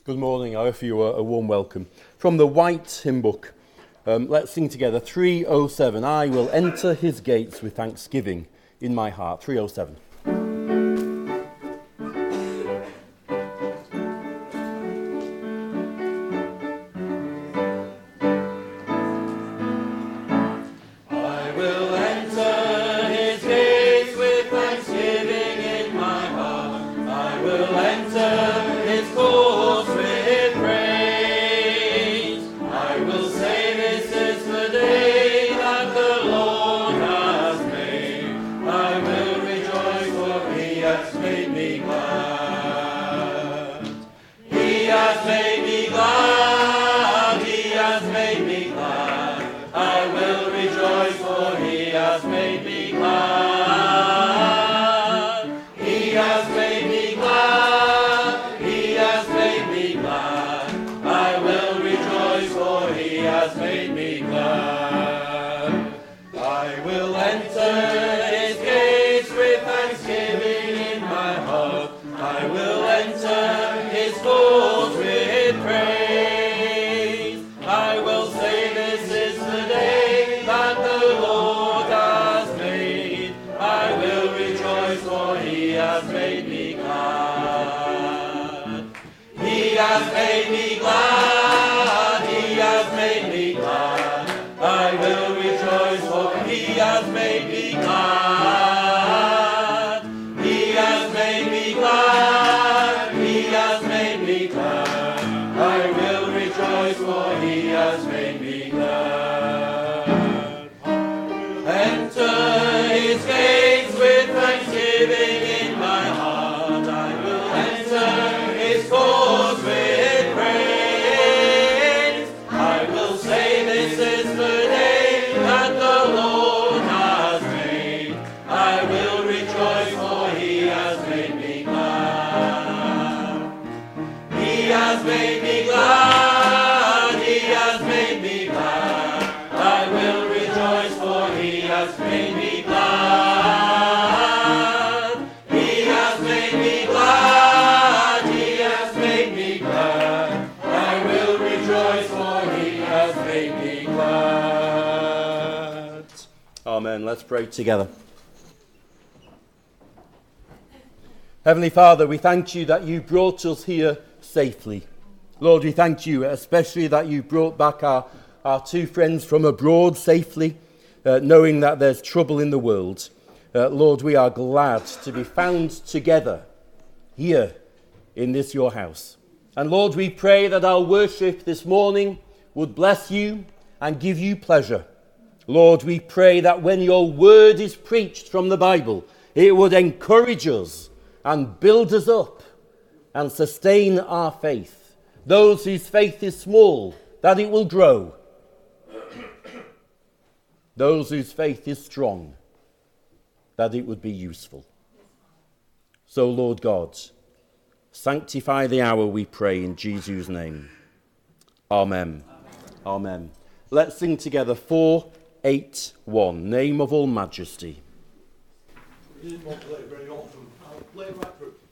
Good morning. I offer you a warm welcome. From the White Hymn Book, let's sing together 307. I will enter his gates with thanksgiving in my heart. 307. Amen. Let's pray together. Heavenly Father, we thank you that you brought us here safely. Lord, we thank you especially that you brought back our two friends from abroad safely, knowing that there's trouble in the world. Lord, we are glad to be found together here in this your house. And Lord, we pray that our worship this morning would bless you and give you pleasure. Lord, we pray that when your word is preached from the Bible, it would encourage us and build us up and sustain our faith. Those whose faith is small, that it will grow. Those whose faith is strong, that it would be useful. So, Lord God, sanctify the hour, we pray in Jesus' name. Amen. Amen. Let's sing together 481, Name of All Majesty. We didn't want to play it very often. I'll play it right through.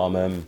Amen.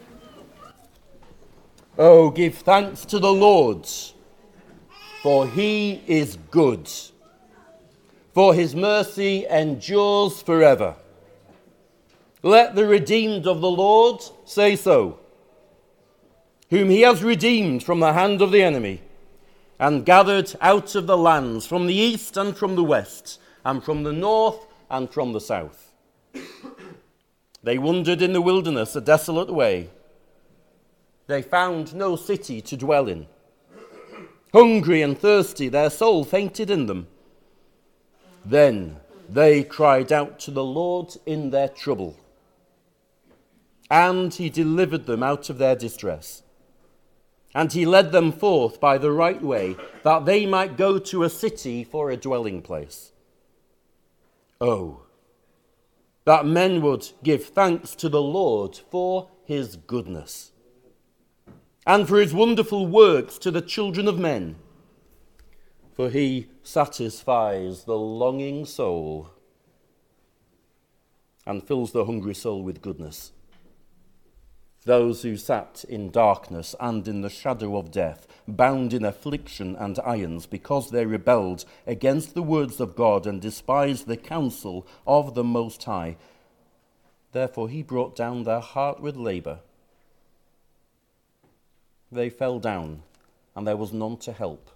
Oh, give thanks to the Lord, for he is good, for his mercy endures forever. Let the redeemed of the Lord say so, whom he has redeemed from the hand of the enemy, and gathered out of the lands from the east and from the west, and from the north and from the south. They wandered in the wilderness a desolate way. They found no city to dwell in. Hungry and thirsty, their soul fainted in them. Then they cried out to the Lord in their trouble, and he delivered them out of their distress. And he led them forth by the right way, that they might go to a city for a dwelling place. Oh, that men would give thanks to the Lord for his goodness, and for his wonderful works to the children of men. For he satisfies the longing soul and fills the hungry soul with goodness. Those who sat in darkness and in the shadow of death, bound in affliction and irons, because they rebelled against the words of God and despised the counsel of the Most High. Therefore he brought down their heart with labor. They fell down, and there was none to help.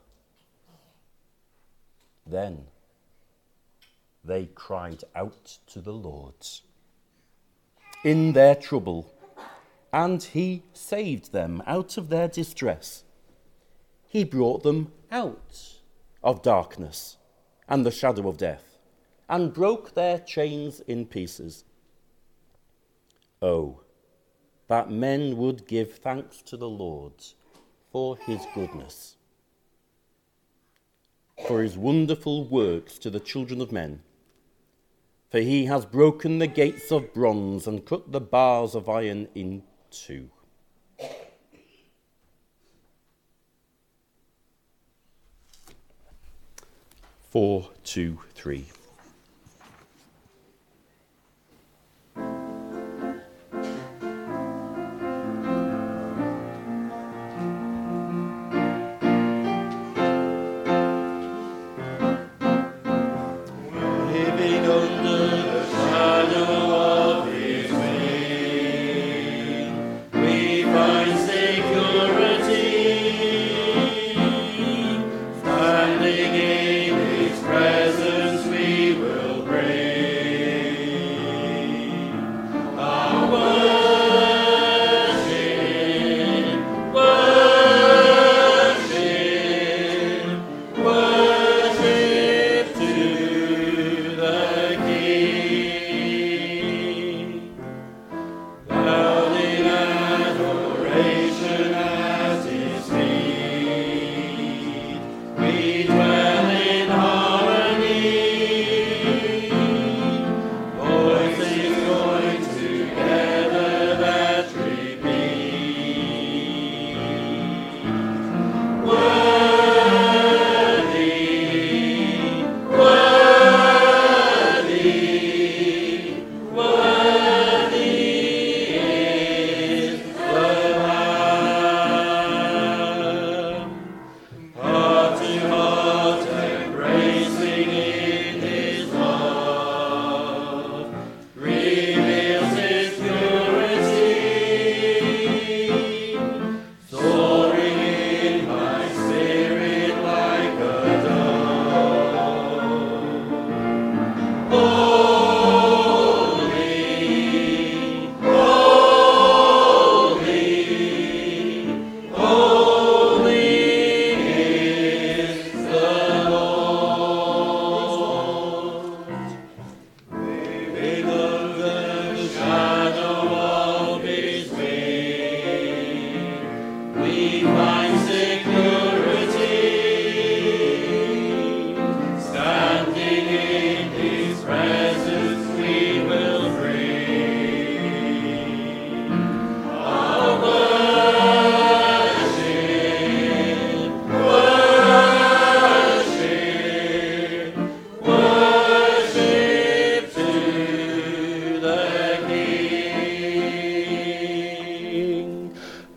Then they cried out to the Lord in their trouble, and he saved them out of their distress. He brought them out of darkness and the shadow of death, and broke their chains in pieces. Oh, that men would give thanks to the Lord for his goodness, for his wonderful works to the children of men. For he has broken the gates of bronze and cut the bars of iron in two. Four, 2, 3. Standing in his presence we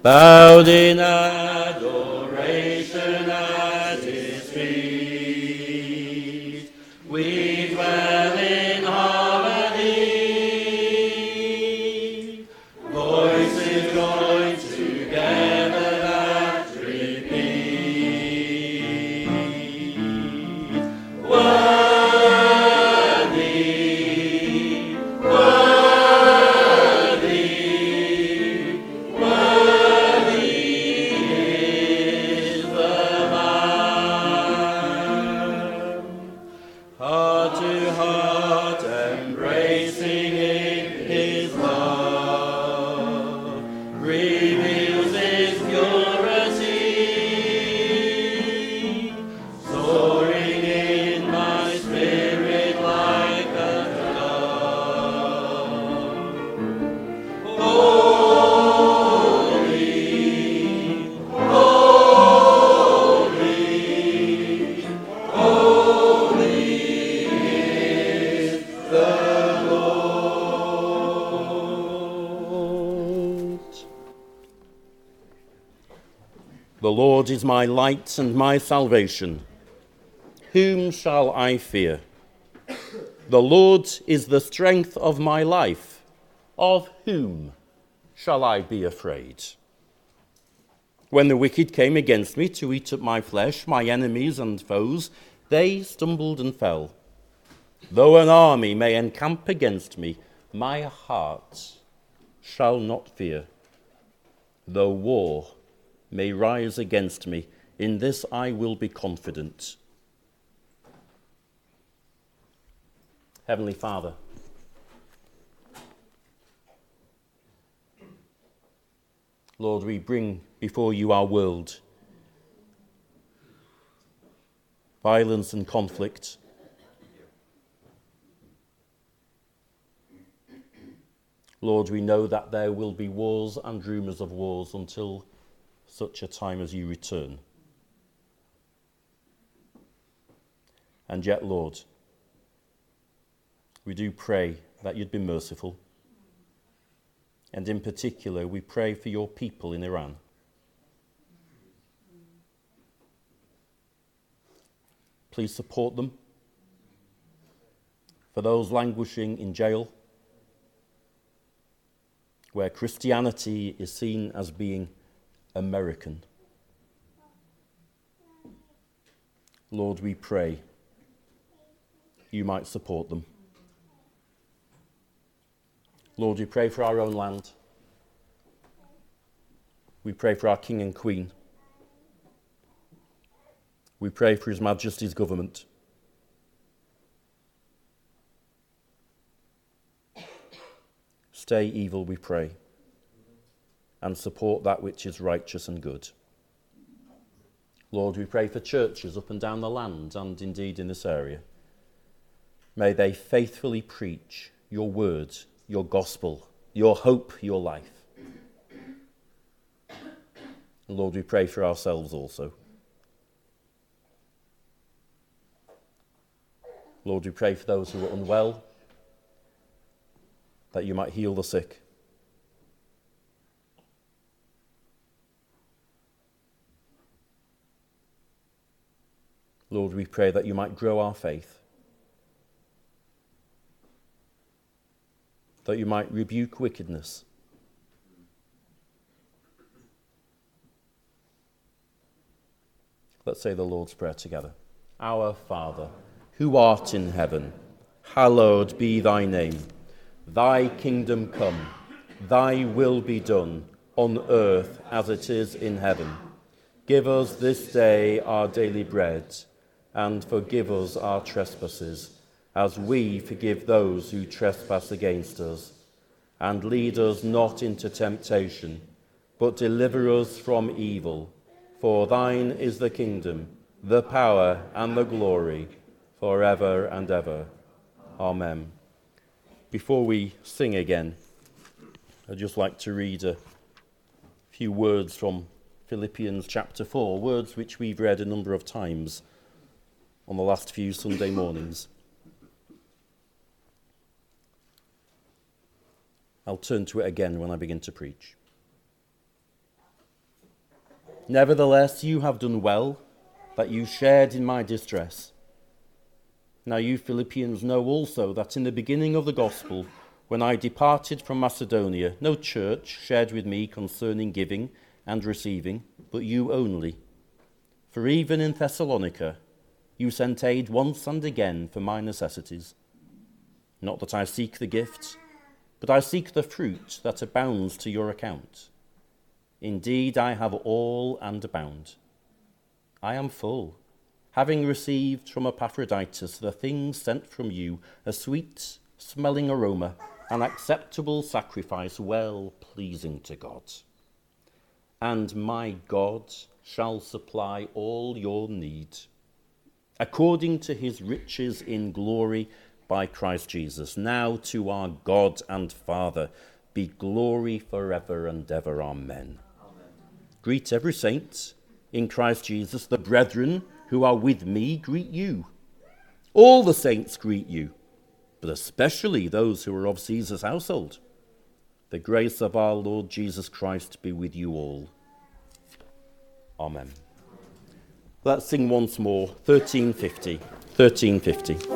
bowed in adoration at his feet. We dwell in harmony, voices joined together that repeat. Worthy, worthy, worthy is the Lamb. Heart to heart embracing in his love, reveals his purity, soaring in my spirit like a dove. Holy, holy, holy is the Lord. The Lord is my light and my salvation. Whom shall I fear? The Lord is the strength of my life. Of whom shall I be afraid? When the wicked came against me to eat up my flesh, my enemies and foes, they stumbled and fell. Though an army may encamp against me, my heart shall not fear. Though war may rise against me, in this I will be confident. Heavenly Father, Lord, we bring before you our world, violence and conflict. Lord, we know that there will be wars and rumours of wars until such a time as you return. And yet, Lord, we do pray that you'd be merciful. And in particular, we pray for your people in Iran. Please support them. For those languishing in jail, where Christianity is seen as being American. Lord, we pray you might support them. Lord, we pray for our own land. We pray for our King and Queen. We pray for His Majesty's government. Stay evil, we pray, and support that which is righteous and good. Lord, we pray for churches up and down the land and indeed in this area. May they faithfully preach your word, your gospel, your hope, your life. And Lord, we pray for ourselves also. Lord, we pray for those who are unwell, that you might heal the sick. Lord, we pray that you might grow our faith, that you might rebuke wickedness. Let's say the Lord's Prayer together. Our Father, who art in heaven, hallowed be thy name. Thy kingdom come, thy will be done, on earth as it is in heaven. Give us this day our daily bread, and forgive us our trespasses, as we forgive those who trespass against us. And lead us not into temptation, but deliver us from evil. For thine is the kingdom, the power, and the glory, forever and ever. Amen. Before we sing again, I'd just like to read a few words from Philippians chapter 4, words which we've read a number of times on the last few Sunday mornings. I'll turn to it again when I begin to preach. Nevertheless, you have done well, that you shared in my distress. Now you Philippians know also that in the beginning of the gospel, when I departed from Macedonia, no church shared with me concerning giving and receiving, but you only. For even in Thessalonica, you sent aid once and again for my necessities. Not that I seek the gifts, but I seek the fruit that abounds to your account. Indeed, I have all and abound. I am full, having received from Epaphroditus the things sent from you, a sweet-smelling aroma, an acceptable sacrifice, well-pleasing to God. And my God shall supply all your need, according to his riches in glory by Christ Jesus. Now to our God and Father be glory forever and ever. Amen. Greet every saint in Christ Jesus. The brethren who are with me greet you. All the saints greet you, but especially those who are of Caesar's household. The grace of our Lord Jesus Christ be with you all. Amen. Let's sing once more, 1350. 1350.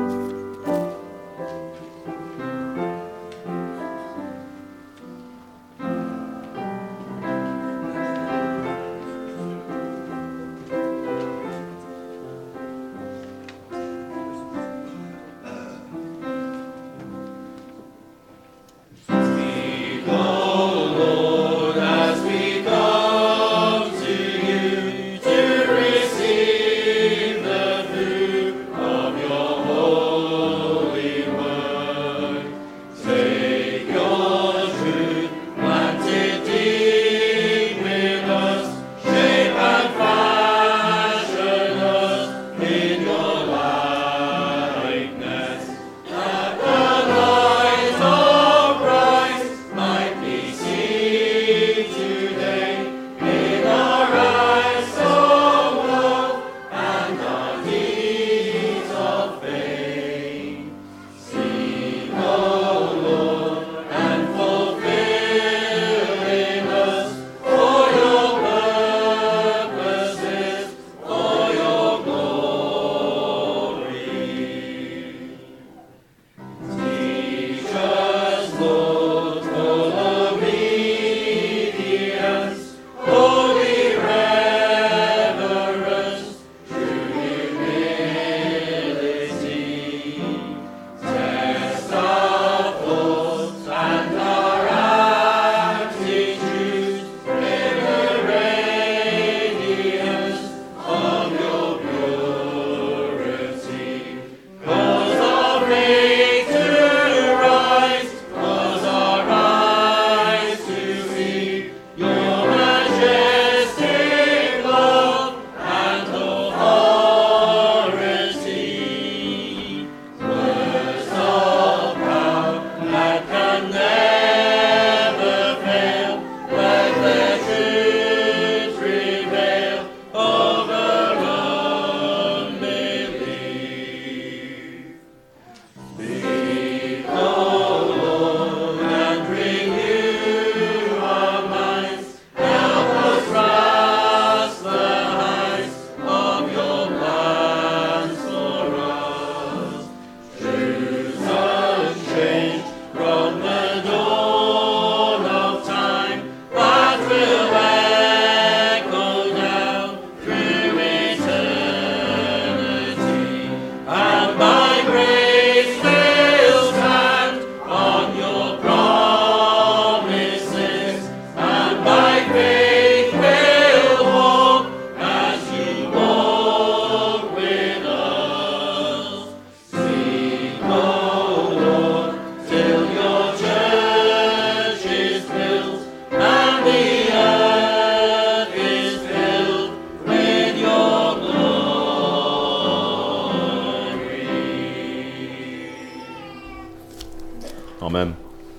Amen.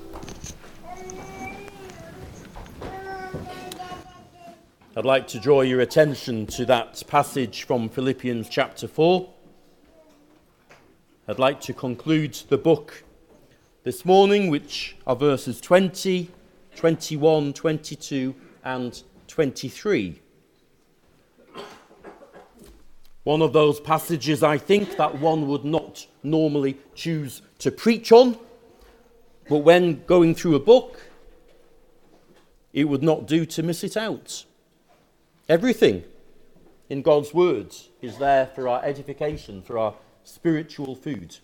I'd like to draw your attention to that passage from Philippians chapter 4. I'd like to conclude the book this morning, which are verses 20, 21, 22 and 23 One of those passages, I think, that one would not normally choose to preach on, but when going through a book, it would not do to miss it out. Everything in God's word is there for our edification, for our spiritual food.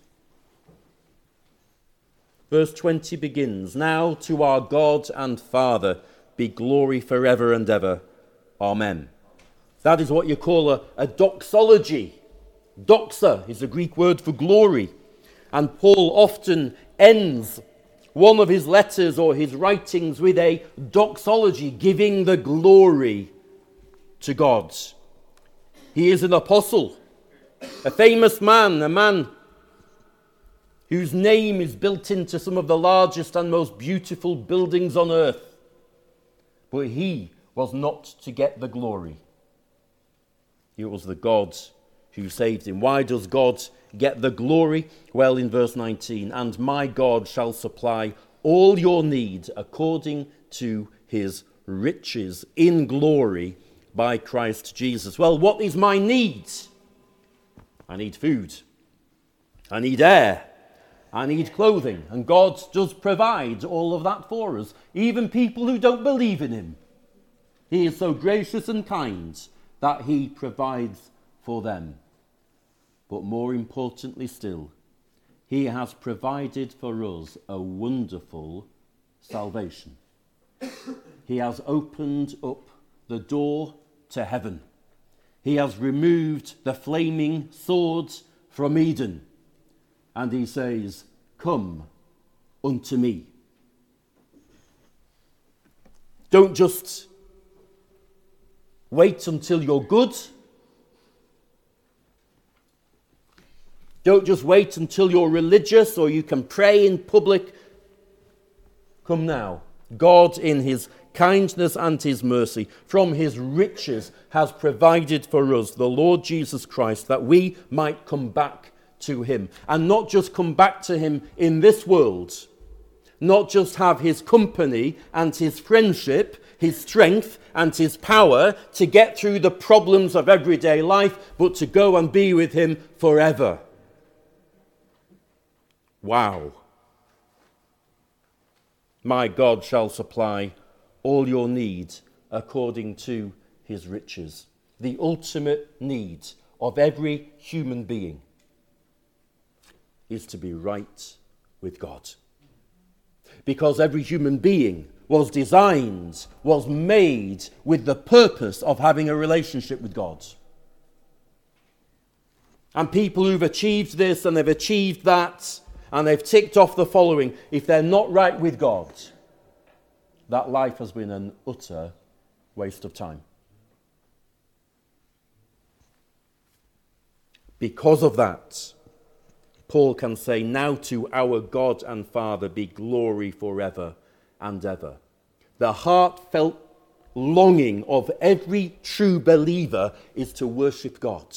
Verse 20 begins, "Now to our God and Father be glory forever and ever. Amen." That is what you call a doxology. Doxa is the Greek word for glory. And Paul often ends one of his letters or his writings with a doxology, giving the glory to God. He is an apostle, a famous man, a man whose name is built into some of the largest and most beautiful buildings on earth. But he was not to get the glory. It was the God who saved him. Why does God get the glory? Well, in verse 19, "And my God shall supply all your needs according to his riches in glory by Christ Jesus." Well, what is my need? I need food. I need air. I need clothing. And God does provide all of that for us. Even people who don't believe in him. He is so gracious and kind that he provides for them. But more importantly still, he has provided for us a wonderful salvation. He has opened up the door to heaven. He has removed the flaming swords from Eden. And he says, "Come unto me." Don't just wait until you're good. Don't just wait until you're religious or you can pray in public. Come now. God, in his kindness and his mercy, from his riches, has provided for us the Lord Jesus Christ, that we might come back to him. And not just come back to him in this world. Not just have his company and his friendship, his strength and his power to get through the problems of everyday life, but to go and be with him forever. Wow. My God shall supply all your needs according to his riches. The ultimate need of every human being is to be right with God. Because every human being was designed, was made with the purpose of having a relationship with God. And people who've achieved this and they've achieved that and they've ticked off the following, if they're not right with God, that life has been an utter waste of time. Because of that, Paul can say, "Now to our God and Father be glory forever and ever." The heartfelt longing of every true believer is to worship God.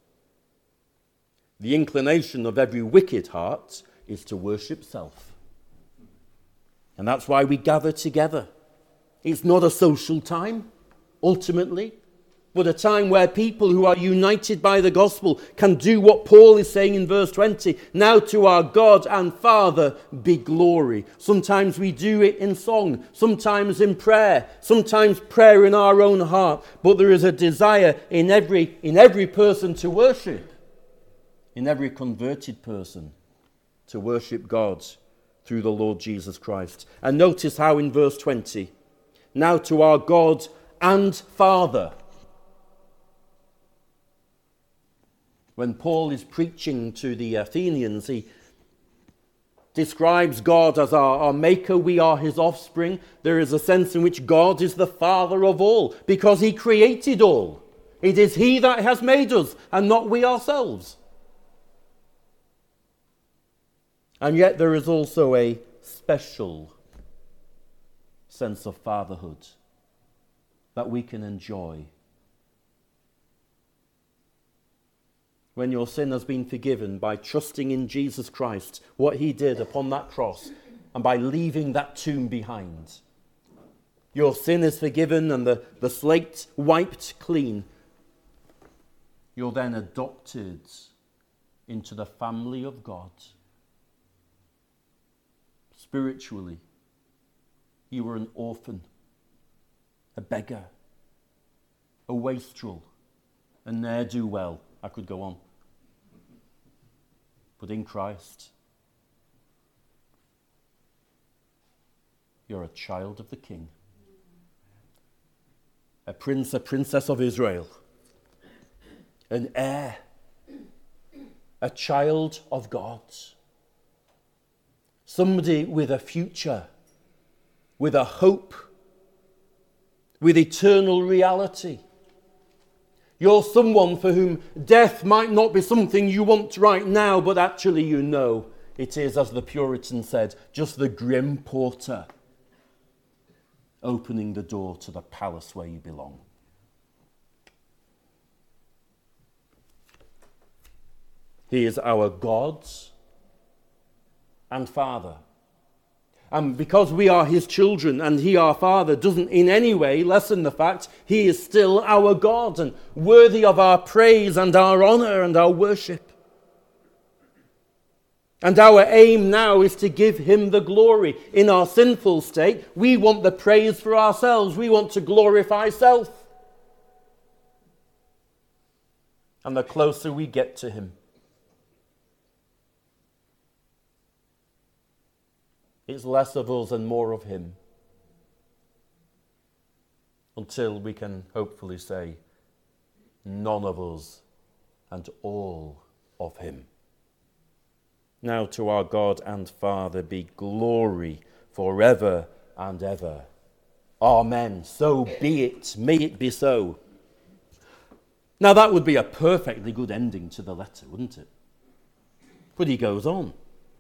The inclination of every wicked heart is to worship self. And that's why we gather together. It's not a social time, ultimately, but a time where people who are united by the gospel can do what Paul is saying in verse 20. "Now to our God and Father be glory." Sometimes we do it in song, sometimes in prayer, sometimes prayer in our own heart. But there is a desire in every person to worship, in every converted person to worship God through the Lord Jesus Christ. And notice how in verse 20, "Now to our God and Father." When Paul is preaching to the Athenians, he describes God as our maker. We are his offspring. There is a sense in which God is the Father of all, because he created all. It is he that has made us, and not we ourselves. And yet there is also a special sense of fatherhood that we can enjoy. When your sin has been forgiven by trusting in Jesus Christ, what he did upon that cross, and by leaving that tomb behind. Your sin is forgiven and the slate wiped clean. you're then adopted into the family of God. Spiritually, you were an orphan, a beggar, a wastrel, a ne'er-do-well. I could go on. But in Christ, you're a child of the King, a prince, a princess of Israel, an heir, a child of God, somebody with a future, with a hope, with eternal reality. You're someone for whom death might not be something you want right now, but actually you know it is, as the Puritan said, just the grim porter opening the door to the palace where you belong. He is our God and Father. And because we are his children and he our Father doesn't in any way lessen the fact he is still our God and worthy of our praise and our honour and our worship. And our aim now is to give him the glory. In our sinful state, we want the praise for ourselves. We want to glorify self. And the closer we get to him, it's less of us and more of him, until we can hopefully say, none of us and all of him. Now to our God and Father be glory forever and ever. Amen. So be it. May it be so. Now that would be a perfectly good ending to the letter, wouldn't it? But he goes on.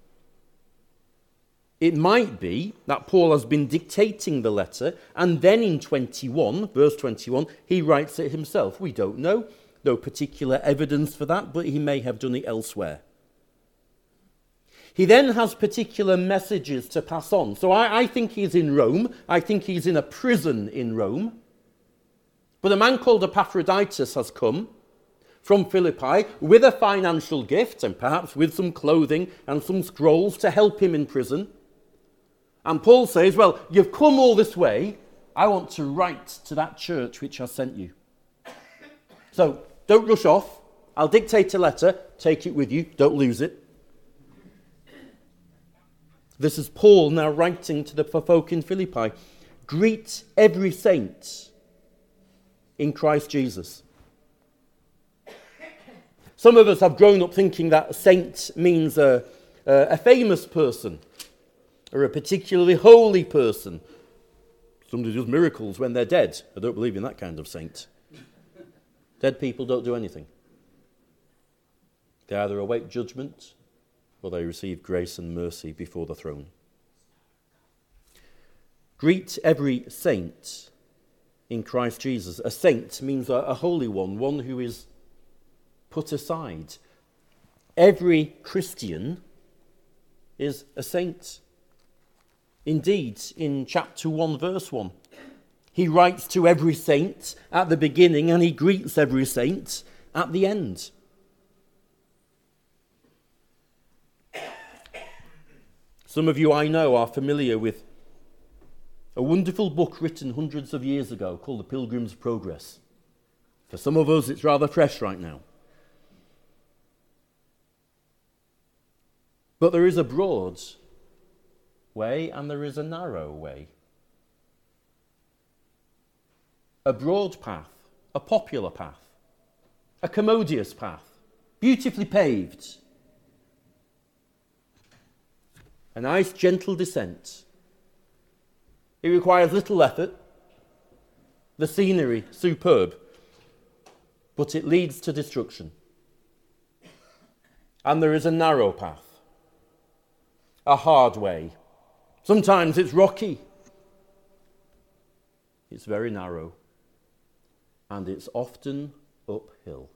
It might be that Paul has been dictating the letter, and then in verse 21, he writes it himself. We don't know. No particular evidence for that, but he may have done it elsewhere. He then has particular messages to pass on. So I think he's in Rome. I think he's in a prison in Rome. But a man called Epaphroditus has come from Philippi with a financial gift and perhaps with some clothing and some scrolls to help him in prison. And Paul says, well, you've come all this way. I want to write to that church which has sent you. So don't rush off. I'll dictate a letter. Take it with you. Don't lose it. This is Paul now writing to the folk in Philippi. Greet every saint in Christ Jesus. Some of us have grown up thinking that a saint means a famous person or a particularly holy person. Somebody does miracles when they're dead. I don't believe in that kind of saint. Dead people don't do anything. They either await judgment or they receive grace and mercy before the throne. Greet every saint in Christ Jesus. A saint means a holy one who is put aside. Every Christian is a saint. Indeed, in chapter 1, verse 1, he writes to every saint at the beginning and he greets every saint at the end. Some of you I know are familiar with a wonderful book written hundreds of years ago called The Pilgrim's Progress. For some of us, it's rather fresh right now. But there is a broad way and there is a narrow way. A broad path, a popular path, a commodious path, beautifully paved. A nice, gentle descent. It requires little effort. The scenery, superb. But it leads to destruction. And there is a narrow path. A hard way. Sometimes it's rocky. It's very narrow. And it's often uphill.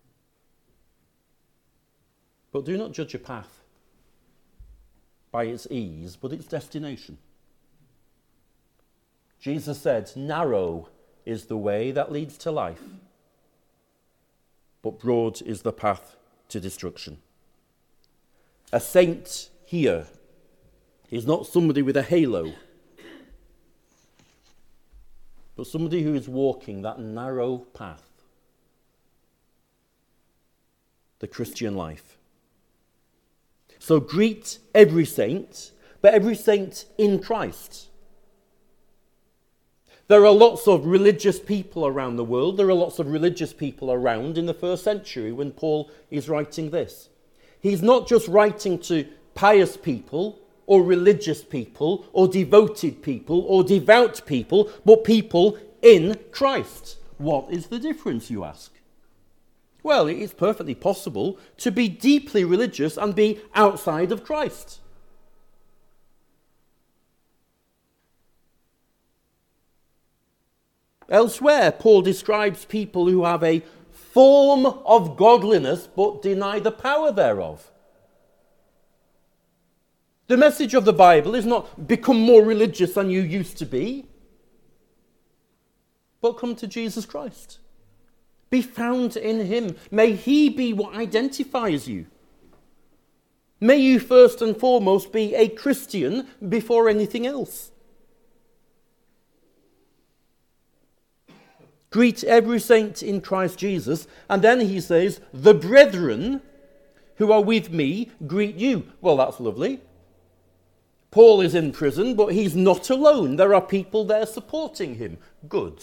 But do not judge a path by its ease, but its destination. Jesus said, narrow is the way that leads to life, but broad is the path to destruction. A saint here is not somebody with a halo, but somebody who is walking that narrow path, the Christian life. So greet every saint, but every saint in Christ. There are lots of religious people around the world. There are lots of religious people around in the first century when Paul is writing this. He's not just writing to pious people or religious people or devoted people or devout people, but people in Christ. What is the difference, you ask? Well, it is perfectly possible to be deeply religious and be outside of Christ. Elsewhere, Paul describes people who have a form of godliness but deny the power thereof. The message of the Bible is not become more religious than you used to be, but come to Jesus Christ. Be found in him. May he be what identifies you. May you first and foremost be a Christian before anything else. Greet every saint in Christ Jesus. And then he says, the brethren who are with me greet you. Well, that's lovely. Paul is in prison, but he's not alone. There are people there supporting him. Good.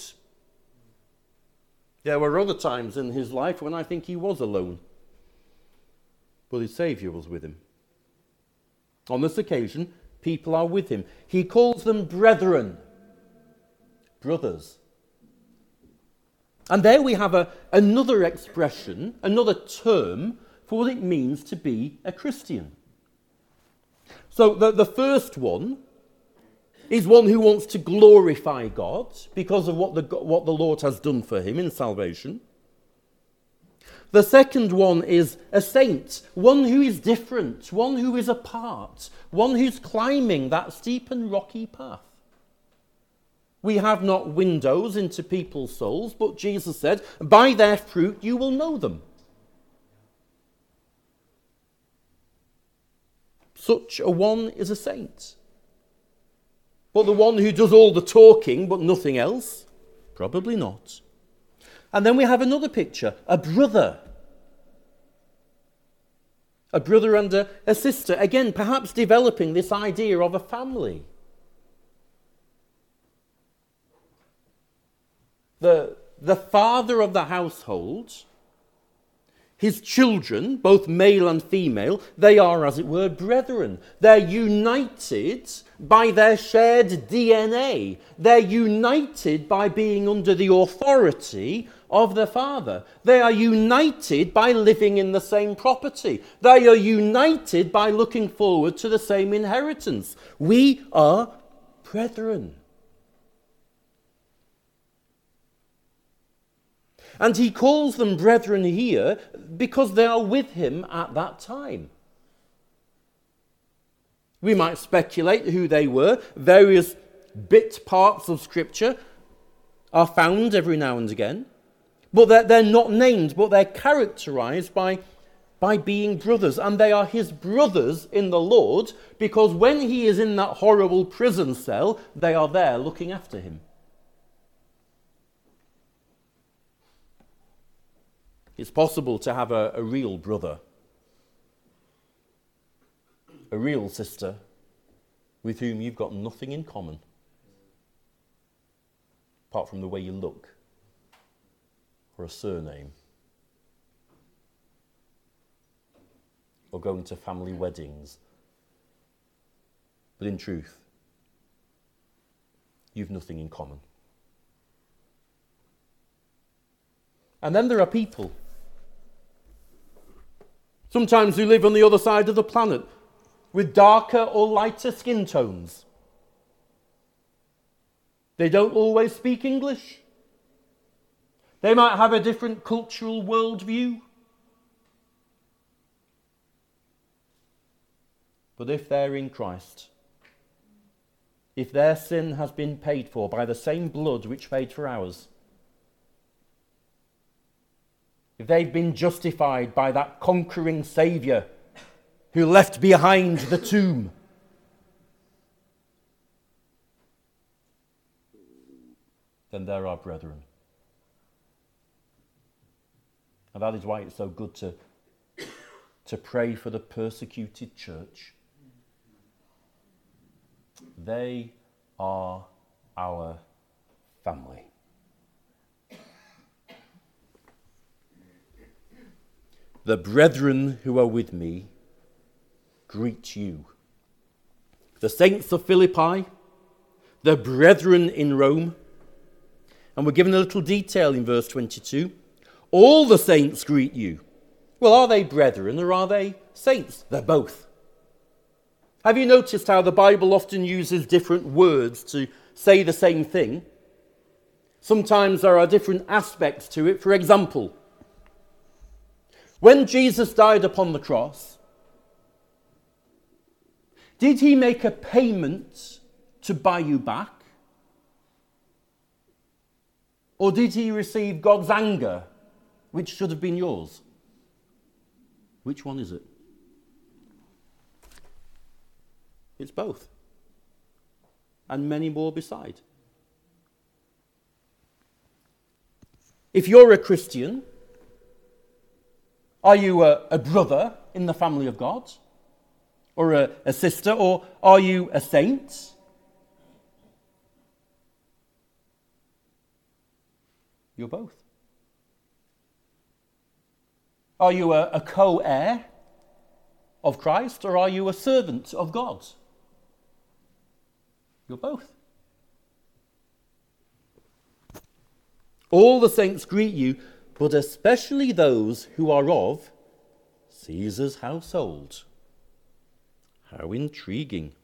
There were other times in his life when I think he was alone, but his Saviour was with him. On this occasion, people are with him. He calls them brethren, brothers. And there we have another expression, another term for what it means to be a Christian. So the first one is one who wants to glorify God because of what the Lord has done for him in salvation. The second one is a saint, one who is different, one who is apart, one who's climbing that steep and rocky path. We have not windows into people's souls, but Jesus said, by their fruit you will know them. Such a one is a saint. But the one who does all the talking but nothing else? Probably not. And then we have another picture, a brother. A brother and a sister. Again, perhaps developing this idea of a family. The father of the household, his children, both male and female, they are, as it were, brethren. They're united by their shared DNA. They're united by being under the authority of their father. They are united by living in the same property. They are united by looking forward to the same inheritance. We are brethren. And he calls them brethren here because they are with him at that time. We might speculate who they were. Various bit parts of Scripture are found every now and again. But they're not named, but they're characterized by being brothers. And they are his brothers in the Lord because when he is in that horrible prison cell, they are there looking after him. It's possible to have a real brother, a real sister, with whom you've got nothing in common, apart from the way you look, or a surname, or going to family weddings. But in truth, you've nothing in common. And then there are people, sometimes who live on the other side of the planet, with darker or lighter skin tones. They don't always speak English. They might have a different cultural worldview. But if they're in Christ, if their sin has been paid for by the same blood which paid for ours, if they've been justified by that conquering Saviour who left behind the tomb, then they're our brethren. And that is why it's so good to pray for the persecuted church. They are our family. The brethren who are with me greet you. The saints of Philippi, the brethren in Rome. And we're given a little detail in verse 22. All the saints greet you. Well, are they brethren or are they saints? They're both. Have you noticed how the Bible often uses different words to say the same thing? Sometimes there are different aspects to it. For example, when Jesus died upon the cross, did he make a payment to buy you back? Or did he receive God's anger, which should have been yours? Which one is it? It's both. And many more beside. If you're a Christian, are you a brother in the family of God? Or a sister? Or are you a saint? You're both. Are you a co-heir of Christ, or are you a servant of God? You're both. All the saints greet you, but especially those who are of Caesar's household. How intriguing.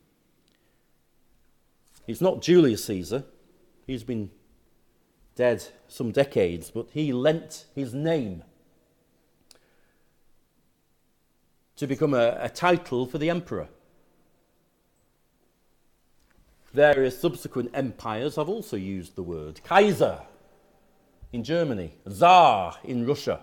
It's not Julius Caesar. He's been dead some decades, but he lent his name to become a title for the emperor. Various subsequent empires have also used the word. Kaiser in Germany, Tsar in Russia.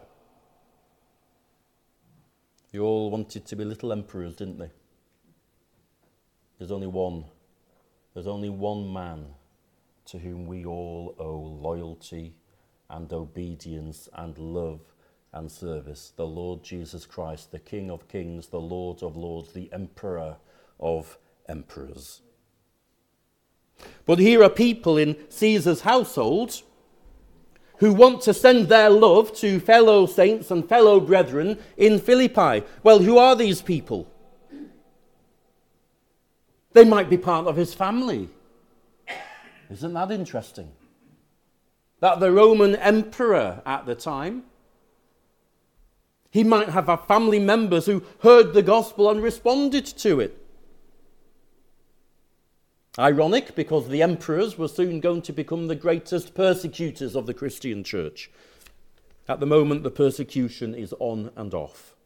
They all wanted to be little emperors, didn't they? There's only one man to whom we all owe loyalty and obedience and love and service, the Lord Jesus Christ, the King of Kings, the Lord of Lords, the Emperor of Emperors. But here are people in Caesar's household who want to send their love to fellow saints and fellow brethren in Philippi. Well, who are these people? They might be part of his family. Isn't that interesting? That the Roman emperor at the time, he might have family members who heard the gospel and responded to it. Ironic, because the emperors were soon going to become the greatest persecutors of the Christian church. At the moment, the persecution is on and off.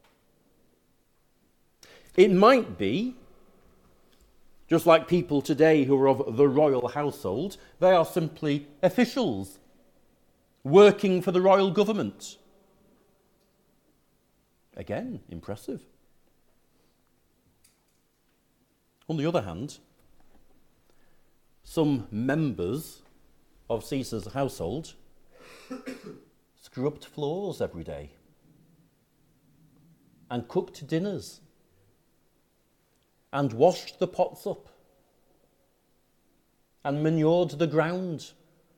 It might be, just like people today who are of the royal household, they are simply officials working for the royal government. Again, impressive. On the other hand, some members of Caesar's household scrubbed floors every day and cooked dinners and washed the pots up and manured the ground.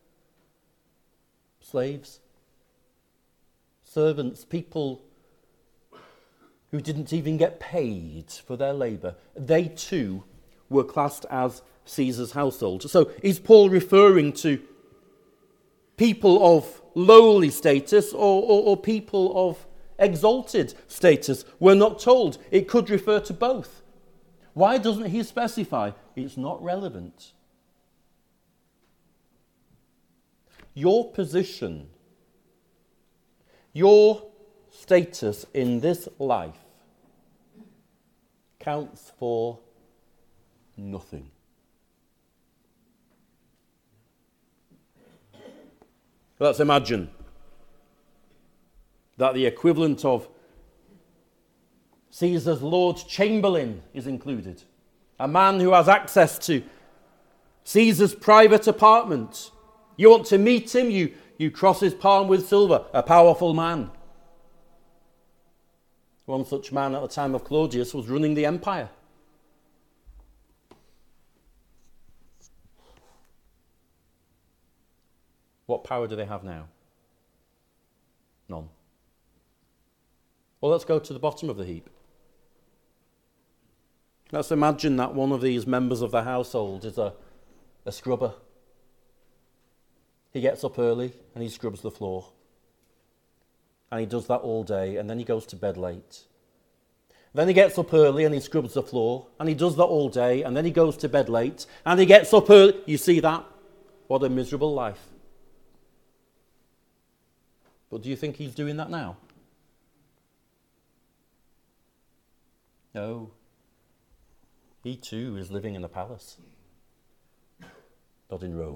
Slaves, servants, people who didn't even get paid for their labour, they too were classed as Caesar's household. So is Paul referring to people of lowly status or people of exalted status? We're not told. It could refer to both. Why doesn't he specify? It's not relevant. Your position, your status in this life counts for nothing. Let's imagine that the equivalent of Caesar's Lord Chamberlain is included. A man who has access to Caesar's private apartment. You want to meet him, you cross his palm with silver. A powerful man. One such man at the time of Claudius was running the empire. What power do they have now? None. Well, let's go to the bottom of the heap. Let's imagine that one of these members of the household is a scrubber. He gets up early and he scrubs the floor. And he does that all day, and then he goes to bed late. Then he gets up early and he scrubs the floor, and he does that all day, and then he goes to bed late, and he gets up early. You see that? What a miserable life. But do you think he's doing that now? No. He too is living in a palace, not in Rome,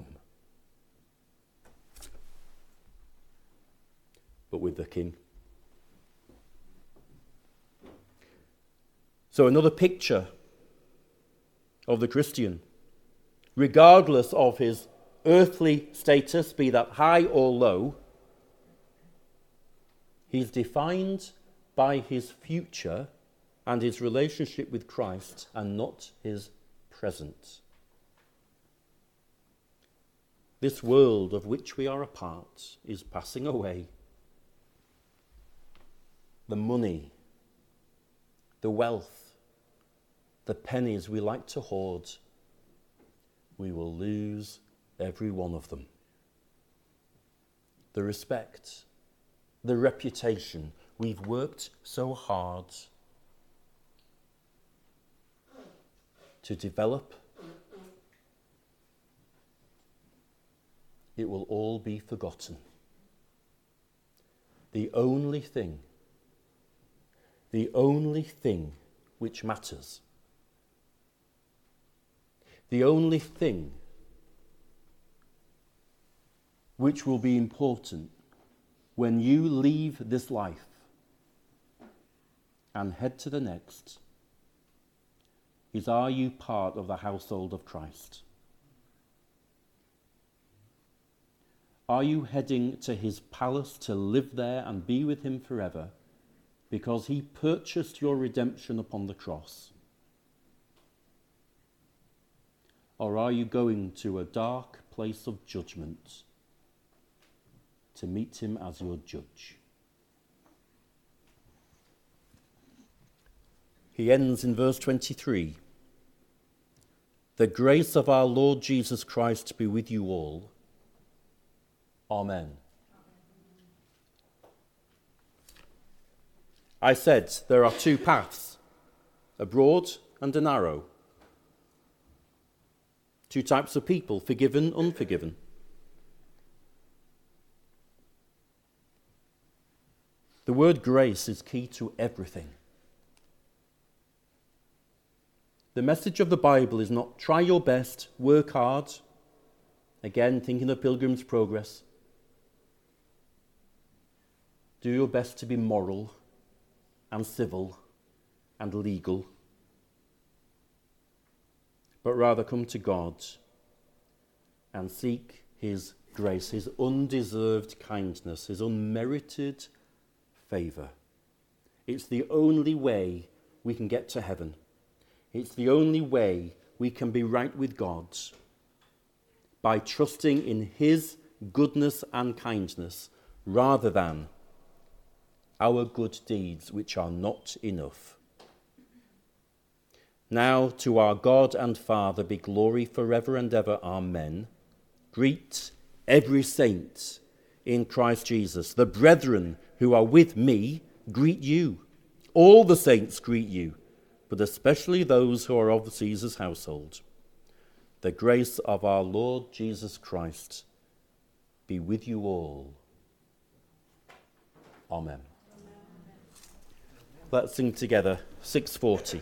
but with the king. So another picture of the Christian, regardless of his earthly status, be that high or low, he's defined by his future and his relationship with Christ, and not his present. This world of which we are a part is passing away. The money, the wealth, the pennies we like to hoard, we will lose every one of them. The respect, the reputation we've worked so hard to develop, it will all be forgotten. The only thing which matters, the only thing which will be important when you leave this life and head to the next, is, are you part of the household of Christ? Are you heading to his palace to live there and be with him forever because he purchased your redemption upon the cross? Or are you going to a dark place of judgment to meet him as your judge? He ends in verse 23. The grace of our Lord Jesus Christ be with you all. Amen. I said there are two paths, a broad and a narrow. Two types of people, forgiven, unforgiven. The word grace is key to everything. The message of the Bible is not try your best, work hard. Again, thinking of Pilgrim's Progress. Do your best to be moral and civil and legal. But rather come to God and seek his grace, his undeserved kindness, his unmerited favour. It's the only way we can get to heaven. It's the only way we can be right with God, by trusting in his goodness and kindness rather than our good deeds, which are not enough. Now to our God and Father be glory forever and ever. Amen. Greet every saint in Christ Jesus. The brethren who are with me greet you. All the saints greet you, but especially those who are of Caesar's household. The grace of our Lord Jesus Christ be with you all. Amen. Let's sing together 640.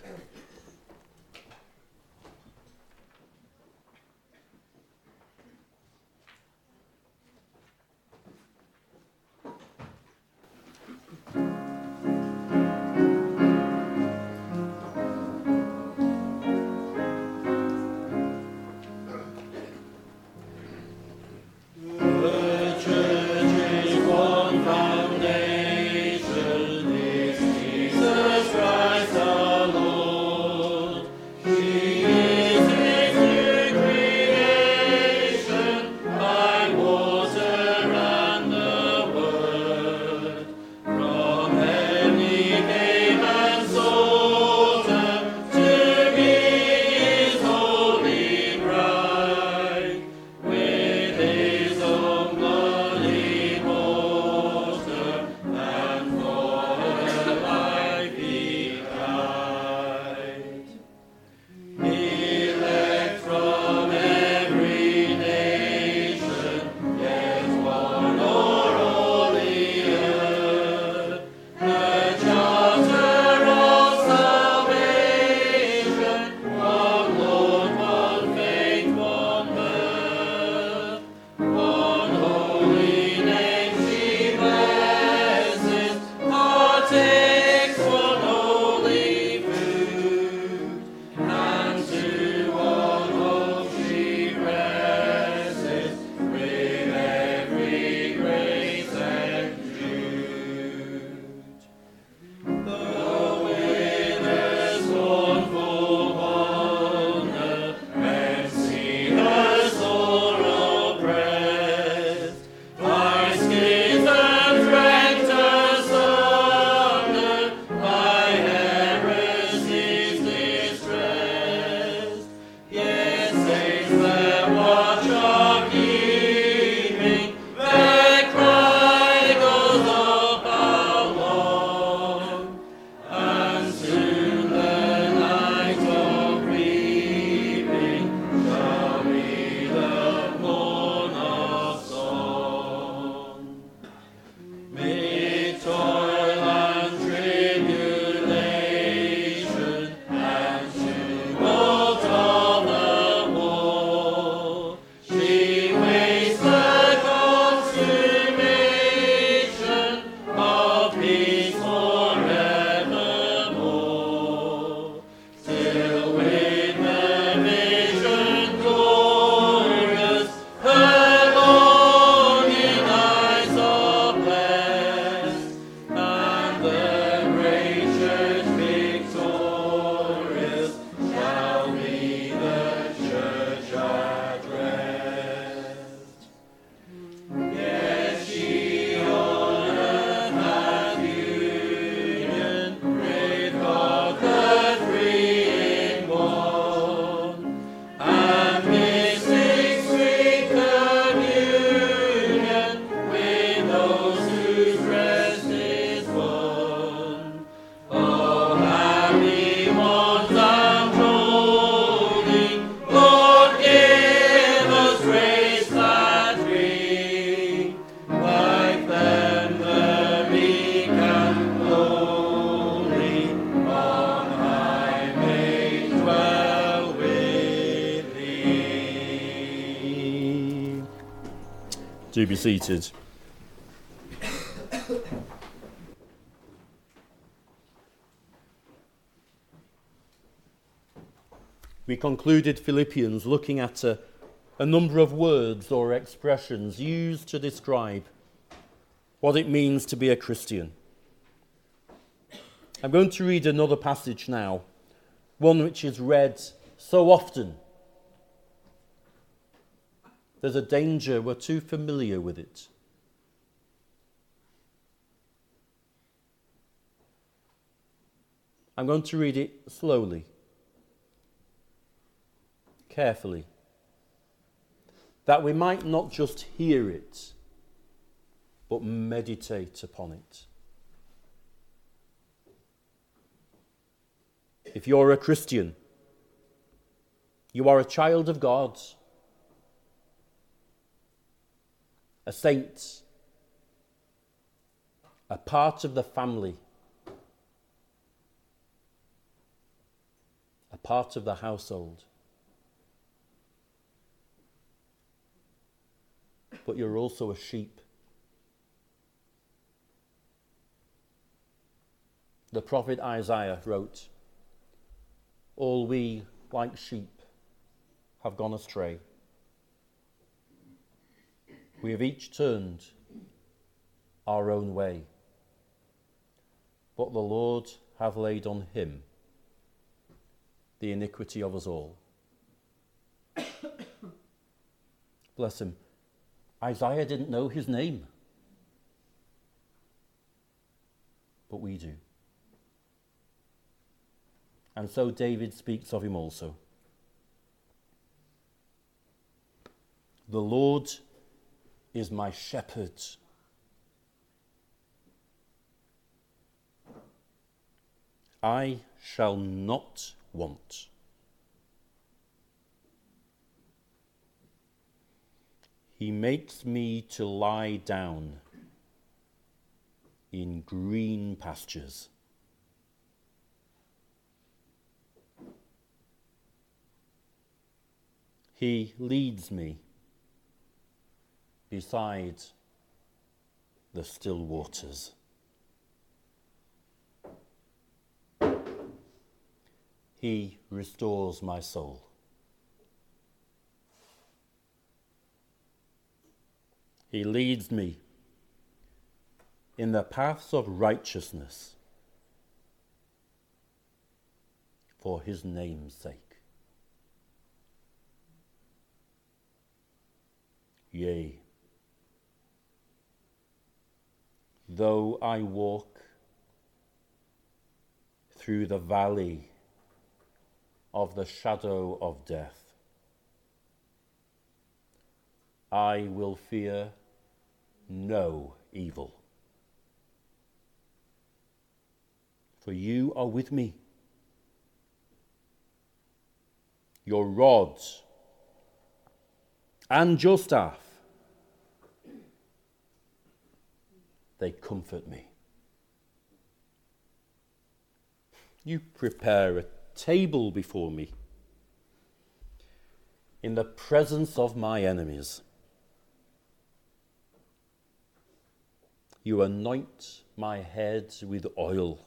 Do be seated. We concluded Philippians looking at a number of words or expressions used to describe what it means to be a Christian. I'm going to read another passage now, one which is read so often. There's a danger we're too familiar with it. I'm going to read it slowly, carefully, that we might not just hear it, but meditate upon it. If you're a Christian, you are a child of God, a saint, a part of the family, a part of the household. But you're also a sheep. The prophet Isaiah wrote, "All we, like sheep, have gone astray. We have each turned our own way. But the Lord hath laid on him the iniquity of us all." Bless him. Isaiah didn't know his name, but we do. And so David speaks of him also. The Lord is my shepherd. I shall not want. He makes me to lie down in green pastures. He leads me beside the still waters. He restores my soul. He leads me in the paths of righteousness for his name's sake. Yea, though I walk through the valley of the shadow of death, I will fear no evil. For you are with me. Your rod and your staff, they comfort me. You prepare a table before me in the presence of my enemies. You anoint my head with oil.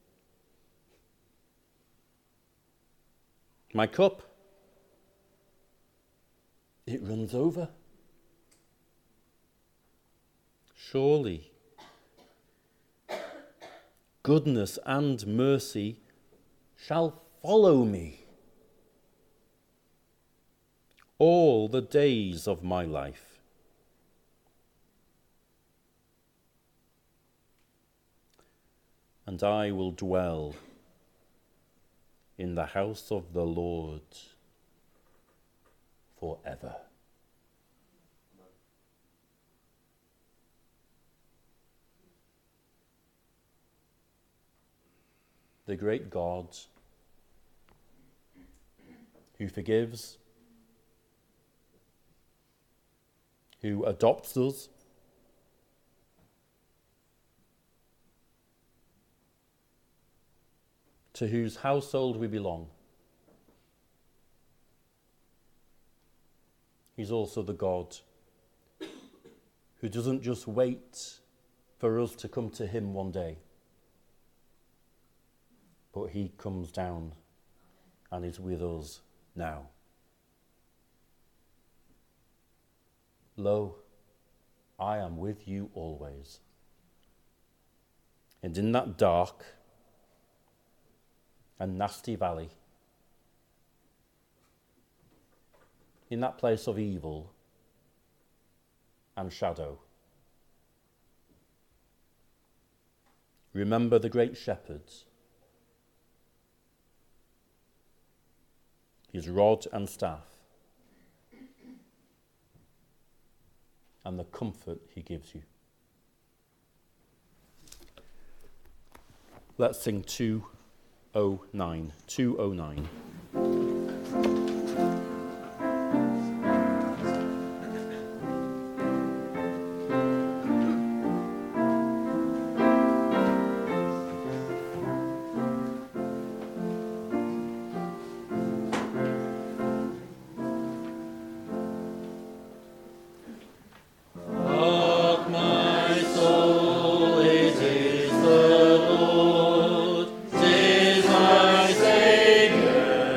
My cup, it runs over. Surely, goodness and mercy shall follow me all the days of my life. And I will dwell in the house of the Lord forever. The great God who forgives, who adopts us, to whose household we belong. He's also the God who doesn't just wait for us to come to him one day, but he comes down and is with us now. Lo, I am with you always. And in that dark and nasty valley, in that place of evil and shadow, remember the great shepherds, his rod and staff, and the comfort he gives you. Let's sing 209. 209. Savior.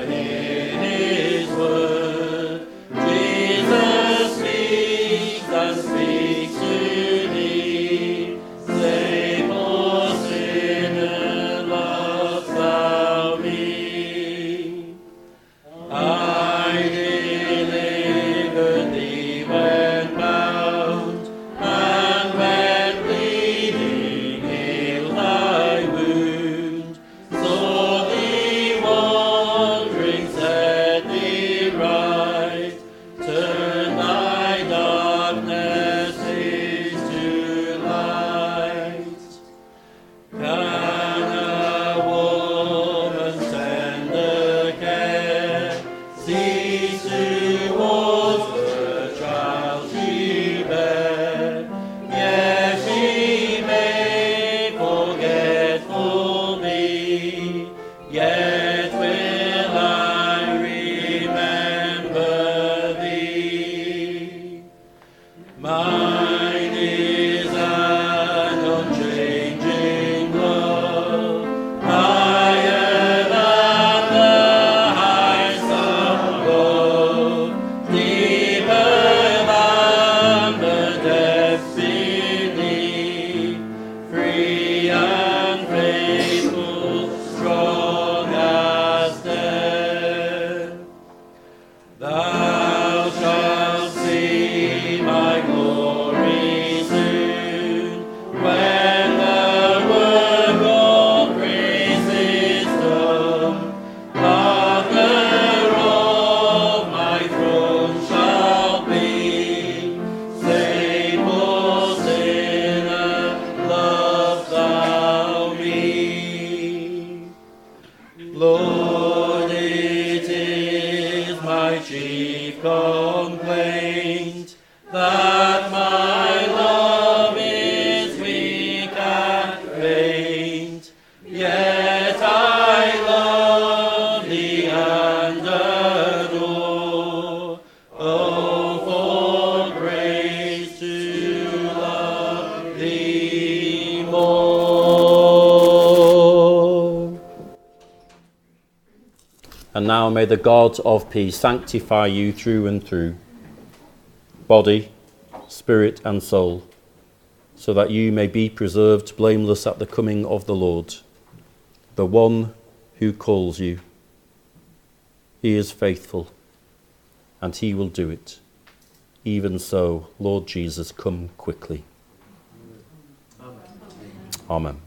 Mine is an unchanging love, higher than the heights above, deeper than the depths beneath, free and faithful, strong as death. Thou shalt see my glory soon, when the work of praise is done. Partner of my throne shall be, save, poor sinner, love thou me. Lord, it is my chief complaint that my love is weak and faint, yet I love thee and adore. Oh, for grace to love thee more. And now may the God of peace sanctify you through and through, body, spirit and soul, so that you may be preserved blameless at the coming of the Lord, the one who calls you. He is faithful, and he will do it. Even so, Lord Jesus, come quickly. Amen.